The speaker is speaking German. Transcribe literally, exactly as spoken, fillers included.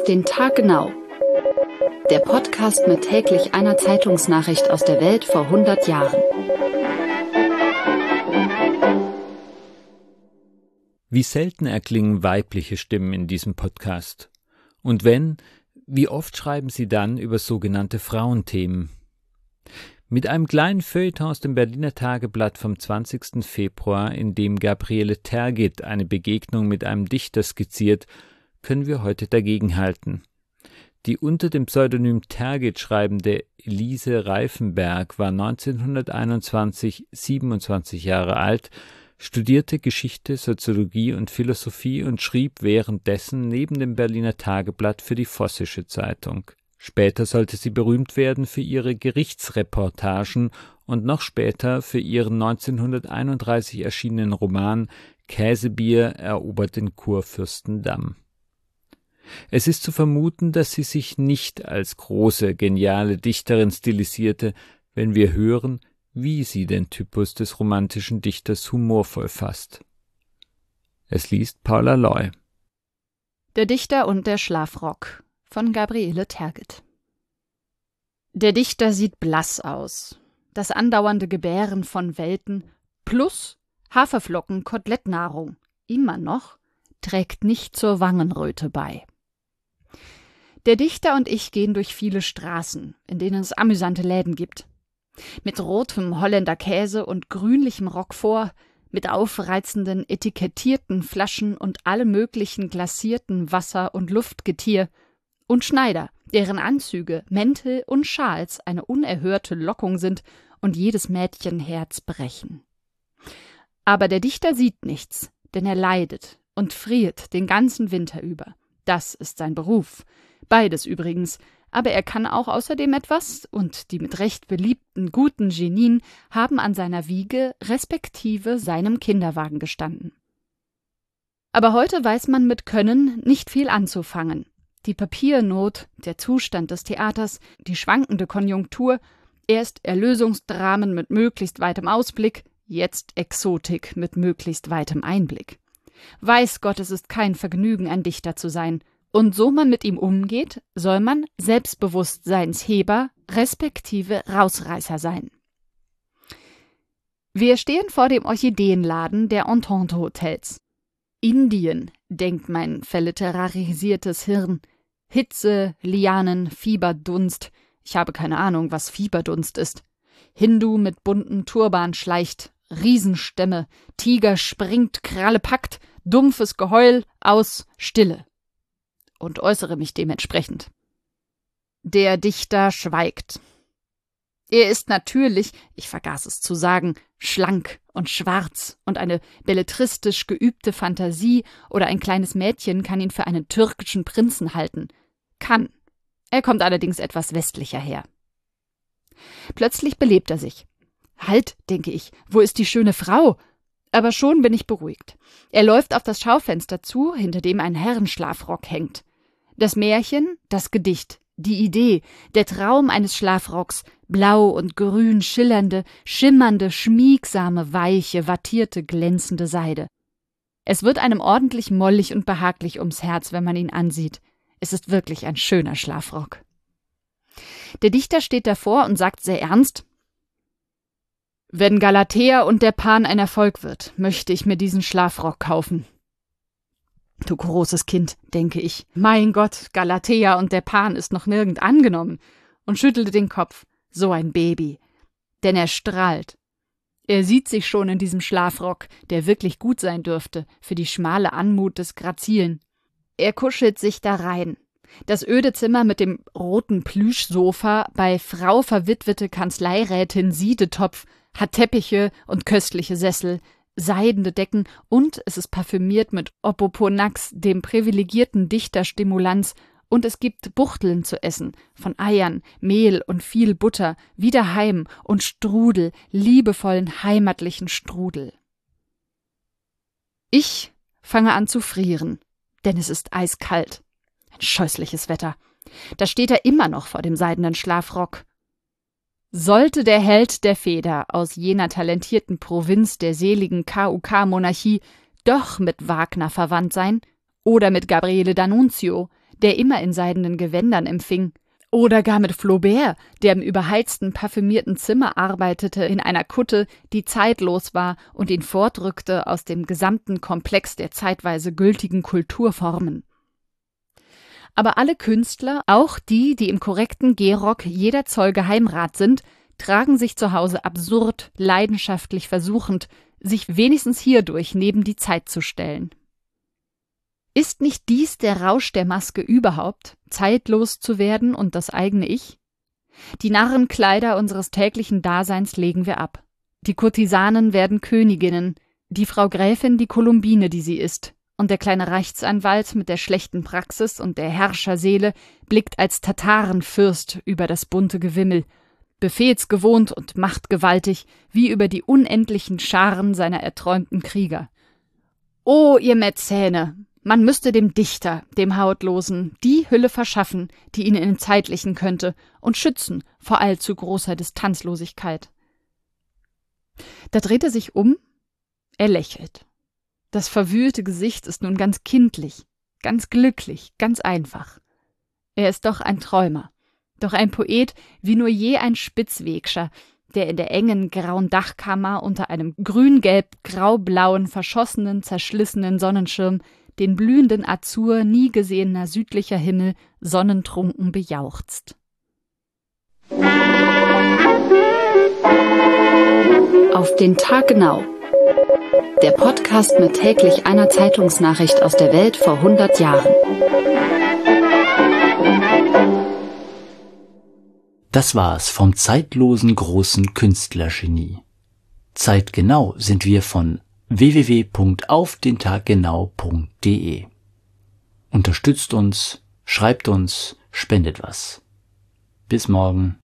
Auf den Tag genau. Der Podcast mit täglich einer Zeitungsnachricht aus der Welt vor hundert Jahren. Wie selten erklingen weibliche Stimmen in diesem Podcast. Und wenn, wie oft schreiben sie dann über sogenannte Frauenthemen? Mit einem kleinen Feuilleton aus dem Berliner Tageblatt vom zwanzigsten Februar, in dem Gabriele Tergit eine Begegnung mit einem Dichter skizziert, können wir heute dagegenhalten. Die unter dem Pseudonym Tergit schreibende Elise Reifenberg war neunzehnhunderteinundzwanzig siebenundzwanzig Jahre alt, studierte Geschichte, Soziologie und Philosophie und schrieb währenddessen neben dem Berliner Tageblatt für die Vossische Zeitung. Später sollte sie berühmt werden für ihre Gerichtsreportagen und noch später für ihren neunzehnhunderteinunddreißig erschienenen Roman Käsebier erobert den Kurfürstendamm. Es ist zu vermuten, dass sie sich nicht als große, geniale Dichterin stilisierte, wenn wir hören, wie sie den Typus des romantischen Dichters humorvoll fasst. Es liest Paula Loy. Der Dichter und der Schlafrock von Gabriele Tergit. Der Dichter sieht blass aus. Das andauernde Gebären von Welten plus Haferflocken Kotelettnahrung immer noch trägt nicht zur Wangenröte bei. Der Dichter und ich gehen durch viele Straßen, in denen es amüsante Läden gibt. Mit rotem Holländer Käse und grünlichem Roquefort, mit aufreizenden etikettierten Flaschen und allem möglichen glasierten Wasser- und Luftgetier und Schneider, deren Anzüge, Mäntel und Schals eine unerhörte Lockung sind und jedes Mädchenherz brechen. Aber der Dichter sieht nichts, denn er leidet und friert den ganzen Winter über. Das ist sein Beruf. Beides übrigens, aber er kann auch außerdem etwas, und die mit Recht beliebten guten Genien haben an seiner Wiege respektive seinem Kinderwagen gestanden. Aber heute weiß man mit Können nicht viel anzufangen. Die Papiernot, der Zustand des Theaters, die schwankende Konjunktur, erst Erlösungsdramen mit möglichst weitem Ausblick, jetzt Exotik mit möglichst weitem Einblick. Weiß Gott, es ist kein Vergnügen, ein Dichter zu sein. Und so man mit ihm umgeht, soll man Selbstbewusstseinsheber respektive Rausreißer sein. Wir stehen vor dem Orchideenladen der Entente-Hotels. Indien, denkt mein verliterarisiertes Hirn. Hitze, Lianen, Fieberdunst. Ich habe keine Ahnung, was Fieberdunst ist. Hindu mit bunten Turban schleicht, Riesenstämme, Tiger springt, Kralle packt, dumpfes Geheul, aus, Stille. Und äußere mich dementsprechend. Der Dichter schweigt. Er ist natürlich, ich vergaß es zu sagen, schlank und schwarz und eine belletristisch geübte Fantasie oder ein kleines Mädchen kann ihn für einen türkischen Prinzen halten. Kann. Er kommt allerdings etwas westlicher her. Plötzlich belebt er sich. Halt, denke ich, wo ist die schöne Frau? Aber schon bin ich beruhigt. Er läuft auf das Schaufenster zu, hinter dem ein Herrenschlafrock hängt. Das Märchen, das Gedicht, die Idee, der Traum eines Schlafrocks, blau und grün schillernde, schimmernde, schmiegsame, weiche, wattierte, glänzende Seide. Es wird einem ordentlich mollig und behaglich ums Herz, wenn man ihn ansieht. Es ist wirklich ein schöner Schlafrock. Der Dichter steht davor und sagt sehr ernst: Wenn Galatea und der Pan ein Erfolg wird, möchte ich mir diesen Schlafrock kaufen. Du großes Kind, denke ich. Mein Gott, Galatea und der Pan ist noch nirgend angenommen. Und schüttelte den Kopf. So ein Baby. Denn er strahlt. Er sieht sich schon in diesem Schlafrock, der wirklich gut sein dürfte, für die schmale Anmut des Grazilen. Er kuschelt sich da rein. Das öde Zimmer mit dem roten Plüschsofa bei Frau verwitwete Kanzleirätin Siedetopf hat Teppiche und köstliche Sessel, seidene Decken und es ist parfümiert mit Opoponax, dem privilegierten Dichterstimulanz, und es gibt Buchteln zu essen, von Eiern, Mehl und viel Butter, wie daheim und Strudel, liebevollen, heimatlichen Strudel. Ich fange an zu frieren, denn es ist eiskalt. Ein scheußliches Wetter. Da steht er immer noch vor dem seidenen Schlafrock. Sollte der Held der Feder aus jener talentierten Provinz der seligen K U K-Monarchie doch mit Wagner verwandt sein oder mit Gabriele D'Annunzio, der immer in seidenen Gewändern empfing. Oder gar mit Flaubert, der im überheizten, parfümierten Zimmer arbeitete, in einer Kutte, die zeitlos war und ihn fortrückte aus dem gesamten Komplex der zeitweise gültigen Kulturformen. Aber alle Künstler, auch die, die im korrekten Gehrock jeder Zoll Geheimrat sind, tragen sich zu Hause absurd, leidenschaftlich versuchend, sich wenigstens hierdurch neben die Zeit zu stellen. Ist nicht dies der Rausch der Maske überhaupt, zeitlos zu werden und das eigene Ich? Die Narrenkleider unseres täglichen Daseins legen wir ab. Die Kurtisanen werden Königinnen, die Frau Gräfin die Kolumbine, die sie ist, und der kleine Rechtsanwalt mit der schlechten Praxis und der Herrscherseele blickt als Tatarenfürst über das bunte Gewimmel, befehlsgewohnt und machtgewaltig, wie über die unendlichen Scharen seiner erträumten Krieger. O, ihr Mäzene! Man müsste dem Dichter, dem Hautlosen, die Hülle verschaffen, die ihn entzeitlichen könnte, und schützen vor allzu großer Distanzlosigkeit. Da dreht er sich um, er lächelt. Das verwühlte Gesicht ist nun ganz kindlich, ganz glücklich, ganz einfach. Er ist doch ein Träumer, doch ein Poet wie nur je ein Spitzwegscher, der in der engen grauen Dachkammer unter einem grün-gelb-grau-blauen, verschossenen, zerschlissenen Sonnenschirm den blühenden Azur nie gesehener südlicher Himmel sonnentrunken bejauchzt. Auf den Tag genau. Der Podcast mit täglich einer Zeitungsnachricht aus der Welt vor hundert Jahren. Das war's vom zeitlosen großen Künstlergenie. Zeitgenau sind wir von w w w punkt auf den tag genau punkt de. Unterstützt uns, schreibt uns, spendet was. Bis morgen.